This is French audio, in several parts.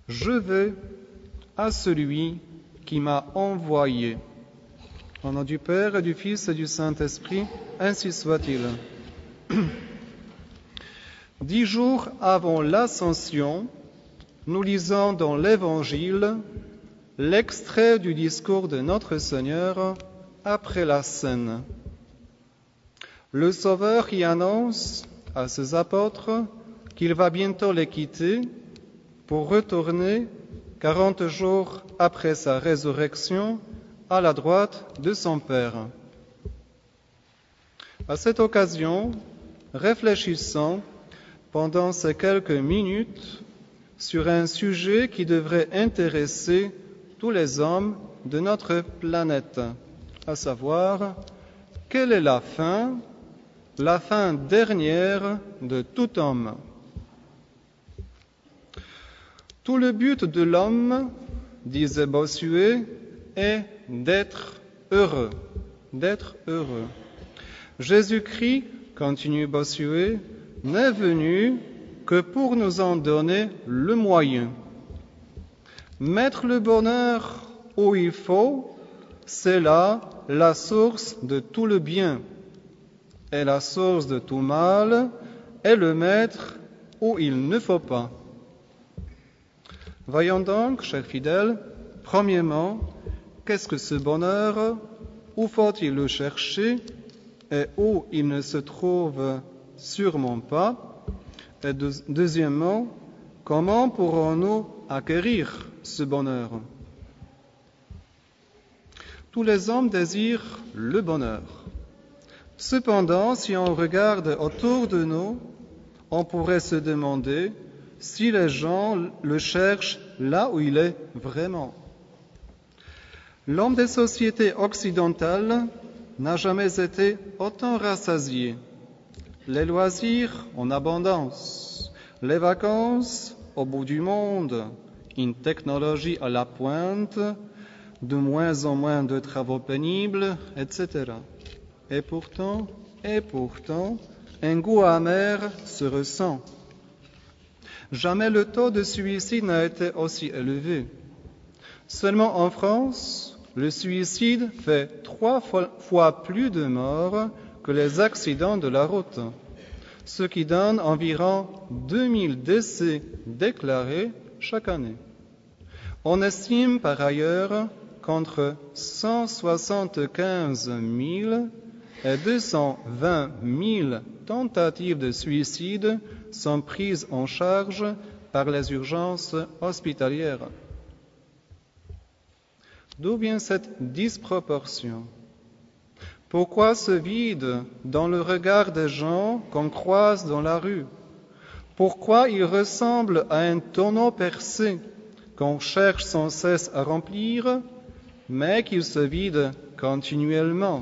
Je vais à celui qui m'a envoyé. Au nom du Père et du Fils et du Saint-Esprit, ainsi soit-il. 10 jours avant l'Ascension, nous lisons dans l'Évangile l'extrait du discours de notre Seigneur après la Cène. Le Sauveur y annonce à ses apôtres qu'il va bientôt les quitter pour retourner 40 jours après sa résurrection à la droite de son Père. À cette occasion, réfléchissons pendant ces quelques minutes sur un sujet qui devrait intéresser tous les hommes de notre planète, à savoir, quelle est la fin dernière de tout homme. Tout le but de l'homme, disait Bossuet, est d'être heureux. Jésus-Christ, continue Bossuet, n'est venu que pour nous en donner le moyen. Mettre le bonheur où il faut, c'est là la source de tout le bien. Et la source de tout mal est le mettre où il ne faut pas. Voyons donc, chers fidèles, premièrement, qu'est-ce que ce bonheur? Où faut-il le chercher et où il ne se trouve sûrement pas? Et deuxièmement, comment pourrons-nous acquérir ce bonheur? Tous les hommes désirent le bonheur. Cependant, si on regarde autour de nous, on pourrait se demander si les gens le cherchent là où il est vraiment. L'homme des sociétés occidentales n'a jamais été autant rassasié. Les loisirs en abondance, les vacances au bout du monde, une technologie à la pointe, de moins en moins de travaux pénibles, etc. Et pourtant, un goût amer se ressent. Jamais le taux de suicide n'a été aussi élevé. Seulement en France, le suicide fait 3 fois plus de morts que les accidents de la route, ce qui donne environ 2000 décès déclarés chaque année. On estime par ailleurs qu'entre 175 000 et 220 000 tentatives de suicide sont prises en charge par les urgences hospitalières. D'où vient cette disproportion? Pourquoi ce vide dans le regard des gens qu'on croise dans la rue? Pourquoi il ressemble à un tonneau percé qu'on cherche sans cesse à remplir, mais qu'il se vide continuellement?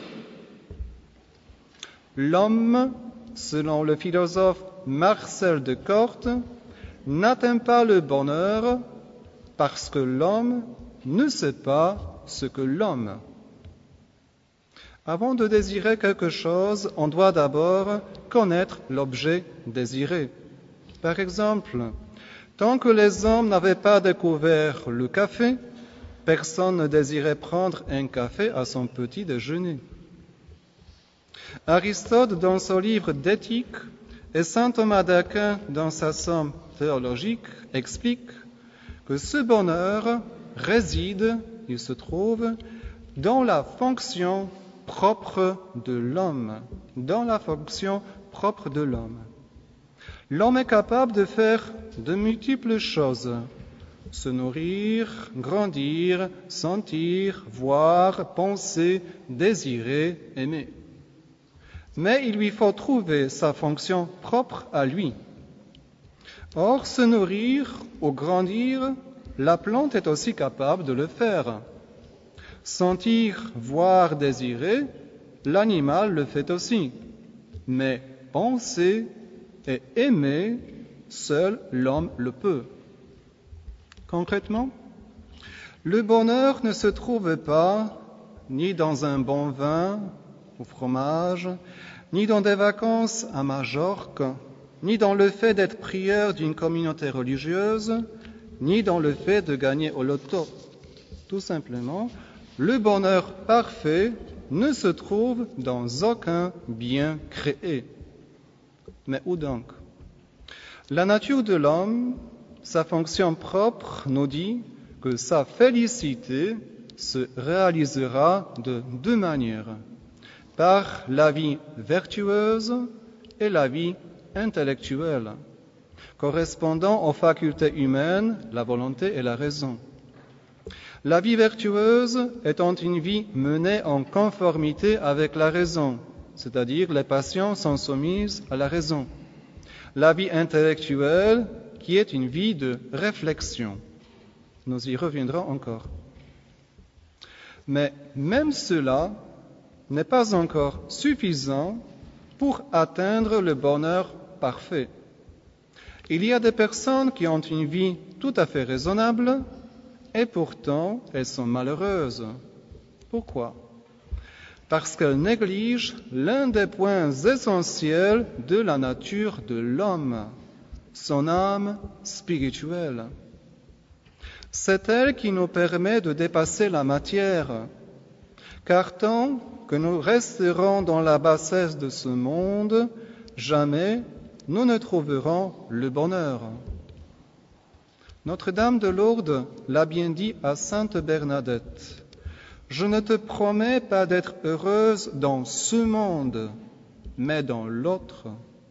L'homme, selon le philosophe Marcel de Corte, n'atteint pas le bonheur parce que l'homme ne sait pas ce que l'homme. Avant de désirer quelque chose, on doit d'abord connaître l'objet désiré. Par exemple, tant que les hommes n'avaient pas découvert le café, personne ne désirait prendre un café à son petit déjeuner. Aristote, dans son livre d'éthique, et saint Thomas d'Aquin, dans sa somme théologique, explique que ce bonheur réside, il se trouve, dans la fonction propre de l'homme. L'homme est capable de faire de multiples choses: se nourrir, grandir, sentir, voir, penser, désirer, aimer. Mais il lui faut trouver sa fonction propre à lui. Or, se nourrir ou grandir, la plante est aussi capable de le faire. Sentir, voir, désirer, l'animal le fait aussi. Mais penser et aimer, seul l'homme le peut. Concrètement, le bonheur ne se trouve pas ni dans un bon vin ou fromage, ni dans des vacances à Majorque, ni dans le fait d'être prieur d'une communauté religieuse, ni dans le fait de gagner au loto. Tout simplement, le bonheur parfait ne se trouve dans aucun bien créé. Mais où donc? La nature de l'homme, sa fonction propre, nous dit que sa félicité se réalisera de deux manières, par la vie vertueuse et la vie intellectuelle, correspondant aux facultés humaines, la volonté et la raison. La vie vertueuse étant une vie menée en conformité avec la raison, c'est-à-dire les passions sont soumises à la raison. La vie intellectuelle qui est une vie de réflexion. Nous y reviendrons encore. Mais même cela n'est pas encore suffisant pour atteindre le bonheur parfait. Il y a des personnes qui ont une vie tout à fait raisonnable et pourtant elles sont malheureuses. Pourquoi? Parce qu'elles négligent l'un des points essentiels de la nature de l'homme, son âme spirituelle. C'est elle qui nous permet de dépasser la matière, car tant que nous resterons dans la bassesse de ce monde, jamais nous ne trouverons le bonheur. Notre-Dame de Lourdes l'a bien dit à Sainte Bernadette. Je ne te promets pas d'être heureuse dans ce monde, mais dans l'autre.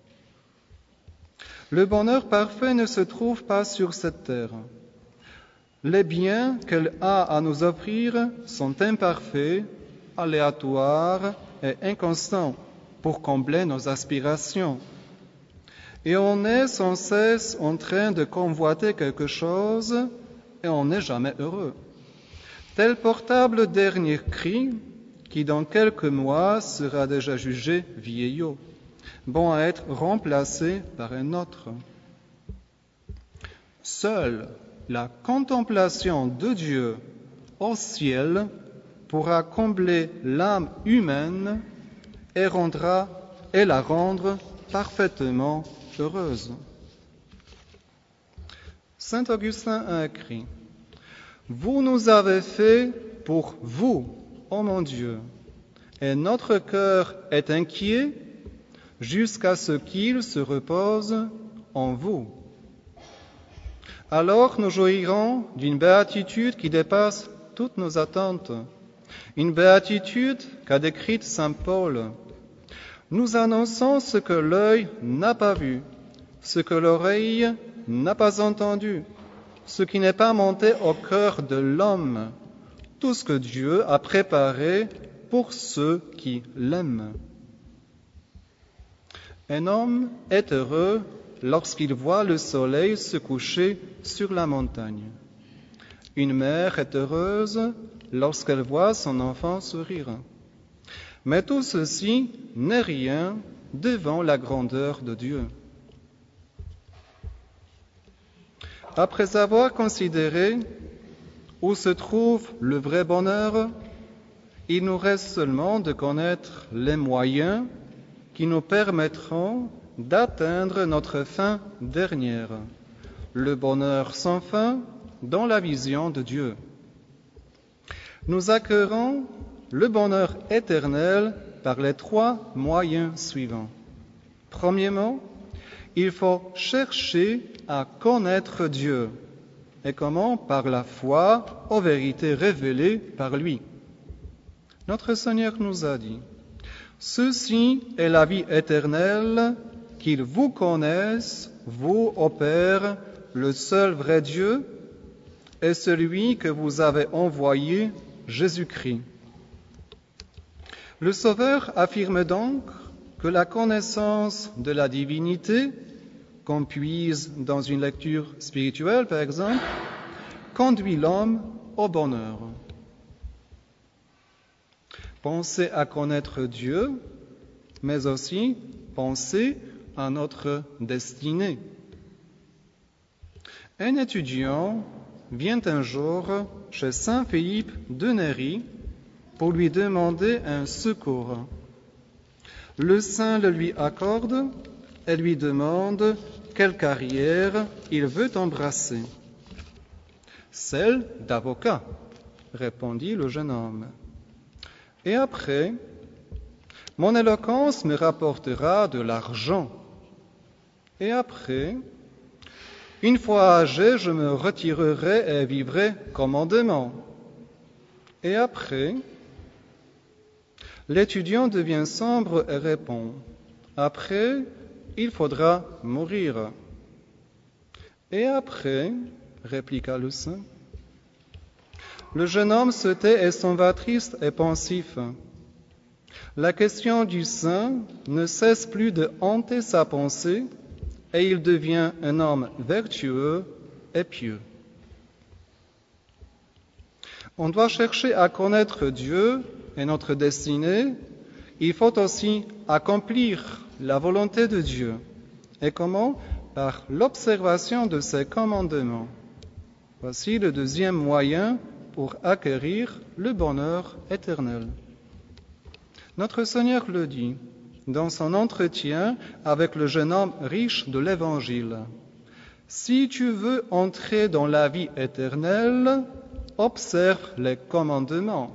Le bonheur parfait ne se trouve pas sur cette terre. Les biens qu'elle a à nous offrir sont imparfaits, aléatoires et inconstants pour combler nos aspirations. Et on est sans cesse en train de convoiter quelque chose et on n'est jamais heureux. Tel portable dernier cri qui dans quelques mois sera déjà jugé vieillot, bon à être remplacé par un autre. Seule la contemplation de Dieu au ciel pourra combler l'âme humaine et la rendre parfaitement heureuse. Saint Augustin a écrit: Vous nous avez fait pour vous, ô mon Dieu, et notre cœur est inquiet jusqu'à ce qu'il se repose en vous. Alors nous jouirons d'une béatitude qui dépasse toutes nos attentes, une béatitude qu'a décrite saint Paul. Nous annonçons ce que l'œil n'a pas vu, ce que l'oreille n'a pas entendu, ce qui n'est pas monté au cœur de l'homme, tout ce que Dieu a préparé pour ceux qui l'aiment. Un homme est heureux lorsqu'il voit le soleil se coucher sur la montagne. Une mère est heureuse lorsqu'elle voit son enfant sourire. Mais tout ceci n'est rien devant la grandeur de Dieu. Après avoir considéré où se trouve le vrai bonheur, il nous reste seulement de connaître les moyens qui nous permettront d'atteindre notre fin dernière, le bonheur sans fin dans la vision de Dieu. Nous acquérons le bonheur éternel par les trois moyens suivants. Premièrement, il faut chercher à connaître Dieu. Et comment? Par la foi aux vérités révélées par lui. Notre Seigneur nous a dit: Ceci est la vie éternelle, qu'ils vous connaissent, vous, ô Père, le seul vrai Dieu, et celui que vous avez envoyé, Jésus-Christ. Le Sauveur affirme donc que la connaissance de la divinité, qu'on puise dans une lecture spirituelle par exemple, conduit l'homme au bonheur. Penser à connaître Dieu, mais aussi penser à notre destinée. Un étudiant vient un jour chez saint Philippe de Néri pour lui demander un secours. Le saint le lui accorde et lui demande quelle carrière il veut embrasser. Celle d'avocat, répondit le jeune homme. Et après, mon éloquence me rapportera de l'argent. Et après, une fois âgé, je me retirerai et vivrai commodément. Et après, l'étudiant devient sombre et répond, après, il faudra mourir. Et après, répliqua le saint. Le jeune homme se tait et s'en va triste et pensif. La question du saint ne cesse plus de hanter sa pensée et il devient un homme vertueux et pieux. On doit chercher à connaître Dieu et notre destinée. Il faut aussi accomplir la volonté de Dieu. Et comment? Par l'observation de ses commandements. Voici le deuxième moyen pour acquérir le bonheur éternel. Notre Seigneur le dit dans son entretien avec le jeune homme riche de l'Évangile. Si tu veux entrer dans la vie éternelle, observe les commandements.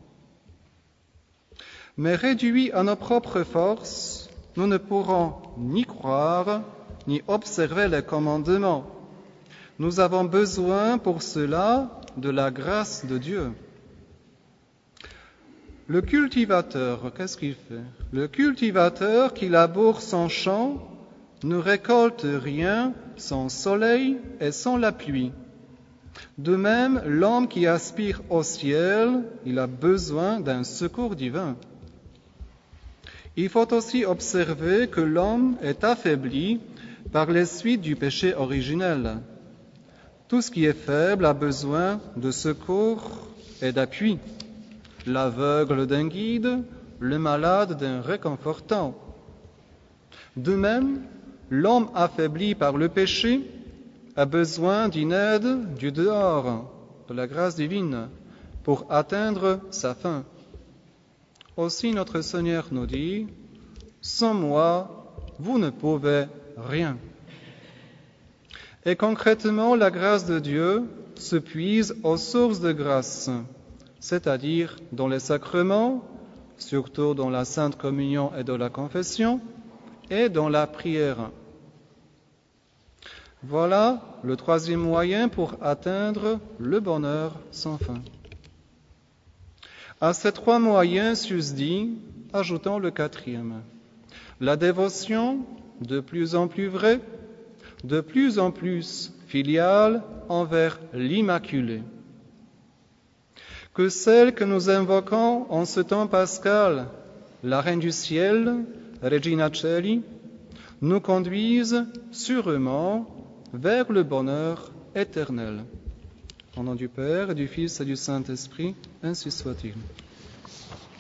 Mais réduits à nos propres forces, nous ne pourrons ni croire, ni observer les commandements. Nous avons besoin pour cela de la grâce de Dieu. Le cultivateur, qu'est-ce qu'il fait? Le cultivateur qui laboure son champ ne récolte rien sans soleil et sans la pluie. De même, l'homme qui aspire au ciel, il a besoin d'un secours divin. Il faut aussi observer que l'homme est affaibli par les suites du péché originel. Tout ce qui est faible a besoin de secours et d'appui. L'aveugle d'un guide, le malade d'un réconfortant. De même, l'homme affaibli par le péché a besoin d'une aide du dehors, de la grâce divine, pour atteindre sa fin. Aussi notre Seigneur nous dit, « Sans moi, vous ne pouvez rien. » Et concrètement, la grâce de Dieu se puise aux sources de grâce, c'est-à-dire dans les sacrements, surtout dans la Sainte Communion et dans la confession, et dans la prière. Voilà le troisième moyen pour atteindre le bonheur sans fin. À ces trois moyens susdits, ajoutons le quatrième. La dévotion, de plus en plus vraie, de plus en plus filiale envers l'Immaculée. Que celle que nous invoquons en ce temps pascal, la Reine du Ciel, Regina Coeli, nous conduise sûrement vers le bonheur éternel. Au nom du Père, et du Fils et du Saint-Esprit, ainsi soit-il.